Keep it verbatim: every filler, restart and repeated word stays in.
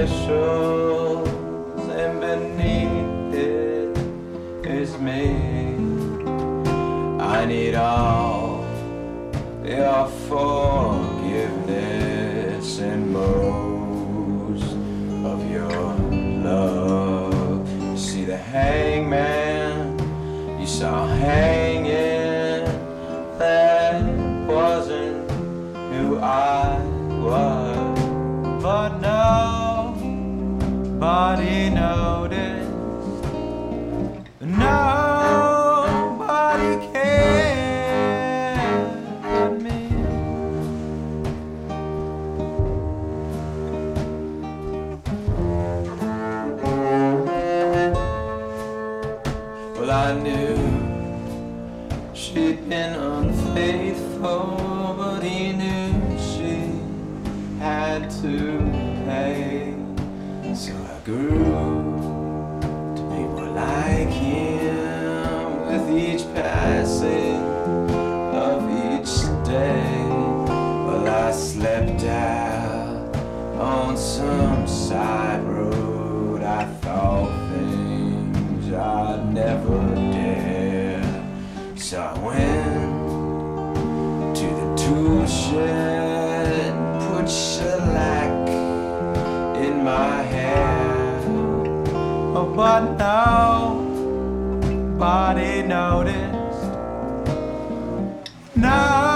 initials, and beneath it is me. I need all your forgiveness and most of your love. You see the hangman you saw hanging, that wasn't who I was. But nobody noticed. Nobody cared but me. Well, I knew she'd been unfaithful, but he knew she had to pay. So I grew to be more like him with each passing of each day. Well, I slept out on some side road. I thought things I'd never dare. So I went to the tool shed, put shellac in my hair. Oh, but nobody noticed. No.